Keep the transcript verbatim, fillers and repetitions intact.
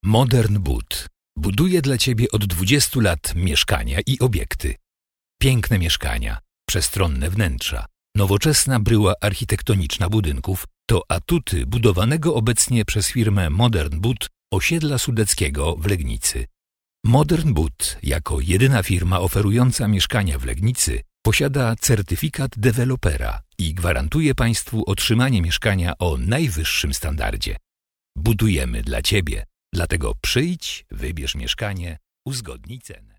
Modern Wood buduje dla Ciebie od dwudziestu lat mieszkania i obiekty. Piękne mieszkania, przestronne wnętrza, nowoczesna bryła architektoniczna budynków to atuty budowanego obecnie przez firmę Modern Wood osiedla sudeckiego w Legnicy. Modern Wood jako jedyna firma oferująca mieszkania w Legnicy posiada certyfikat dewelopera i gwarantuje Państwu otrzymanie mieszkania o najwyższym standardzie. Budujemy dla Ciebie, dlatego przyjdź, wybierz mieszkanie, uzgodnij cenę.